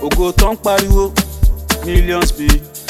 ògo tó ń pariwo millions bí.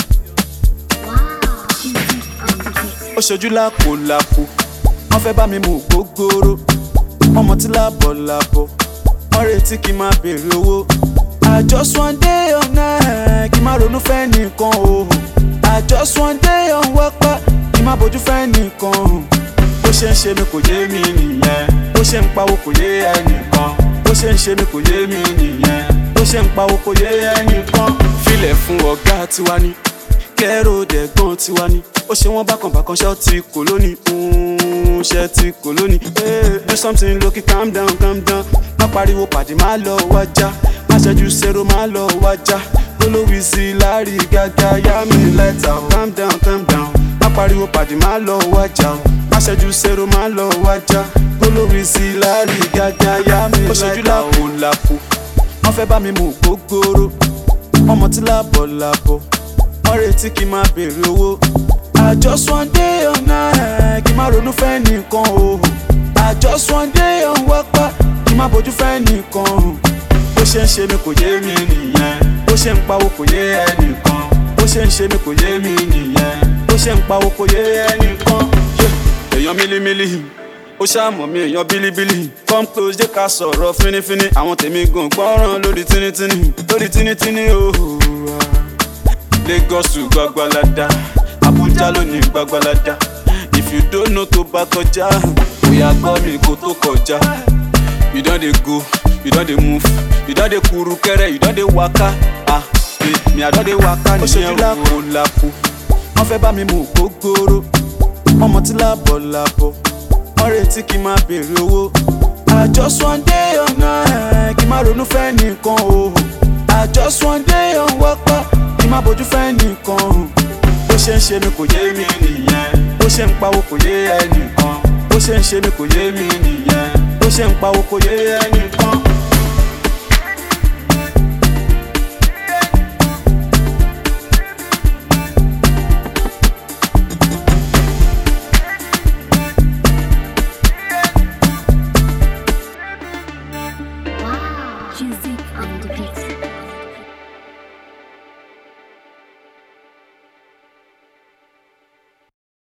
ó ṣojú lápòlápò wọ́n fẹ́ bá mi mú gbogbooro ọmọ tí lábọ̀lábọ̀ wọ́n retí kí n máa béèrè owó. I just one day on night kí n má ronú fẹ́ nìkan o. I just one day on wápá kí n má bójú fẹ́ nìkan o. bó ṣe ń ṣe mi kò yé mi nìyẹn, bó ṣe ń pawó kò yé ẹnìkan. bó ṣe ń ṣe mi kò yé mi nìyẹn, bó ṣe ń pawó kò yé ẹnìkan. filẹ̀ fún ọ̀gá tiwa ni kẹ́rò dẹ̀gbọ́n tiwa ni. ó ṣe wọ́n bákan ṣẹ́ ti kò lónìí, ṣẹ́ ti kò lónìí. Do something lókì, calm down. má pariwo pàdé má lọ wájà, má ṣẹ́jú zero má lọ wájà. olówí sí lárí gàgà yá mi lẹ́tà. calm down. má pariwo pàdé má lọ wájà, má ṣẹ́jú zero má lọ wájà. olówí sí lárí gàgà yá mi lẹ́tà. ó ṣojú lápò wọ́n fẹ́ bá mi mú gbogbooro ọmọ tí lábọ̀lábọ̀ wọ́n retí kí n máa béèrè owó. I just one day on night kí n má ronú fẹ́ nìkan o. I just one day on wápá kí n má bójú fẹ́ nìkan o. bó ṣe ń ṣe mi kò yé mi nìyẹn, bó ṣe ń pawó kò yé ẹnìkan. bó ṣe ń ṣe mi kò yé mi nìyẹn, bó ṣe ń pawó kò yé ẹnìkan. èèyàn mílímílì ó ṣàmọ̀ mi èèyàn bílíbílì. come close jẹ́ ká sọ̀rọ̀ fínífíní. àwọn tèmi gùn gbọ́ràn lórí tínítíní ooo. Lagos to Gbagbalada, Abuja lónìí Gbagbalada. If you don't know tó bá kọjá, bóyá gbọ́ mi kó tó kọjá. You don dey go, you don dey move, you don dey kurukere, you don dey waka. Me I don dey waka nìyẹn lápò. wọ́n fẹ́ bá mi mú gbogbooro ọmọ tí lábọ̀lábọ̀ wọ́n retí kí n máa béèrè owó. I just one day on night kí n má ronú fẹ́ nìkan o. I just one day on wápá kí n má bójú fẹ́ nìkan o. bó ṣe ń ṣe mi kò yé mi nìyẹn, bó ṣe ń pawó kò yé ẹnìkan. bó ṣe ń ṣe mi kò yé mi nìyẹn, bó ṣe ń pawó kò yé ẹnìkan.